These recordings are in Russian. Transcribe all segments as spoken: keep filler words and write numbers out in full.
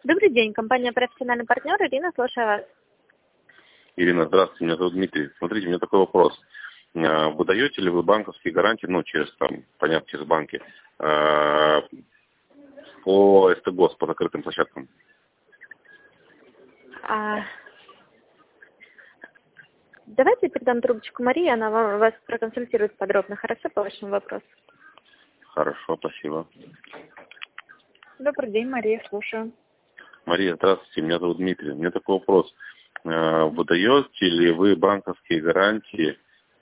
Добрый день, компания «Профессиональный партнер». Ирина, слушаю вас. Ирина, здравствуйте, меня зовут Дмитрий. Смотрите, у меня такой вопрос. Вы даете ли вы банковские гарантии, ну, через, там, понятно, через банки, по СТГОС, по закрытым площадкам? А... Давайте передам трубочку Марии, она вам, вас проконсультирует подробно, хорошо, по вашему вопросу? Хорошо, спасибо. Добрый день, Мария, слушаю. Мария, здравствуйте, меня зовут Дмитрий. У меня такой вопрос. Вы даете ли вы банковские гарантии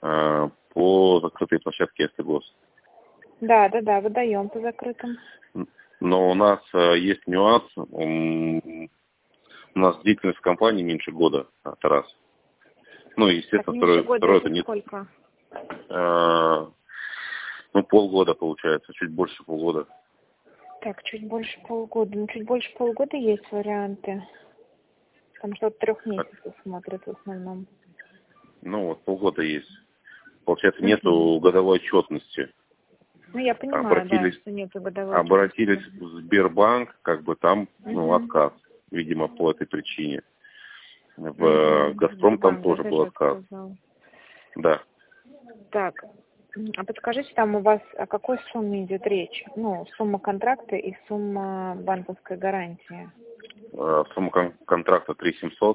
по закрытой площадке СТГОС? Да, да, да, выдаем по закрытым. Но у нас есть нюанс. У нас длительность компании меньше года. Это раз. Ну, естественно, так, второе, года второе это это не... сколько? А, ну, полгода получается, чуть больше полгода. Так, чуть больше полгода. Ну, чуть больше полгода есть варианты. Там что-то трех месяцев смотрят в основном. Ну, вот полгода есть. Получается, Uh-huh. нету годовой отчетности. Ну, я понимаю, обратились, да, что нету годовой Обратились отчетности. в Сбербанк, как бы там, Uh-huh. ну, отказ, видимо, по этой причине. В Uh-huh. Газпром там Сбербанк, тоже да, был даже отказ. сказал. Да. Так, а подскажите, там у вас о какой сумме идет речь? Ну, сумма контракта и сумма банковской гарантии. Сумма кон- контракта три тысячи семьсот,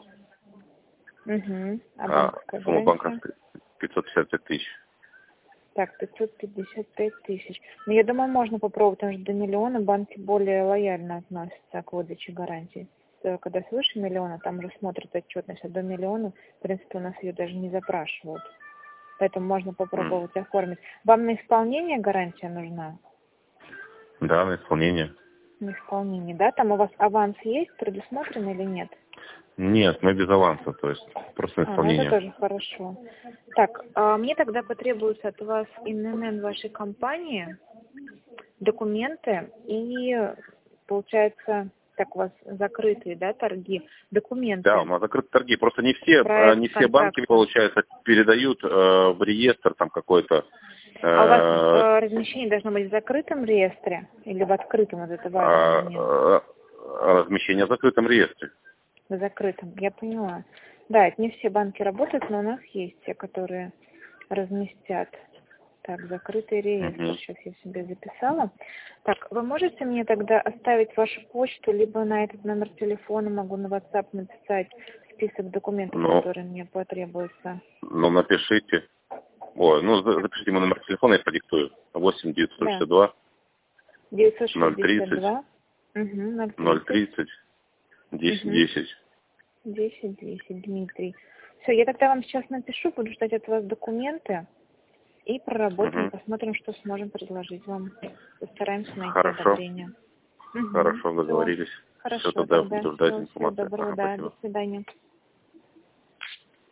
Угу. А а банковская сумма гарантия? банковская пятьсот пятьдесят пять тысяч. Так, пятьсот пятьдесят пять тысяч. Ну, я думаю, можно попробовать, потому что до миллиона банки более лояльно относятся к выдаче гарантий. Когда свыше миллиона, там уже смотрят отчетность, а до миллиона, в принципе, у нас ее даже не запрашивают. Поэтому можно попробовать mm. оформить. Вам на исполнение гарантия нужна? Да, на исполнение. На исполнение, да? Там у вас аванс есть, предусмотрен или нет? Нет, мы без аванса, то есть просто на исполнение. А, ну это тоже хорошо. Так, а мне тогда потребуется от вас эн эн эн вашей компании, документы и, получается, так у вас закрытые, да, торги, документы. Да, у нас закрыты торги. Просто не все, Проект не все контракта. банки, получается, передают э, в реестр там какой-то. Э, а у вас э, размещение должно быть в закрытом реестре или в открытом? Вот это важный момент. Э, размещение в закрытом реестре. В закрытом, я поняла. Да, это не все банки работают, но у нас есть те, которые разместят. Так, закрытый реестр. Uh-huh. Сейчас я себе записала. Так, вы можете мне тогда оставить вашу почту, либо на этот номер телефона могу на WhatsApp написать список документов, ну, которые мне потребуются? Ну, напишите. Ой, ну, запишите мой номер телефона, я продиктую. восемь девятьсот шестьдесят два ноль тридцать ноль тридцать десять десять. десять десять, Дмитрий. Все, я тогда вам сейчас напишу, буду ждать от вас документы. И проработаем, угу. посмотрим, что сможем предложить вам. Постараемся найти Хорошо. одобрение. Хорошо, угу. договорились. Хорошо, Все, тогда тогда. буду ждать Всего, информацию. всего доброго, Ага, да, спасибо. до свидания.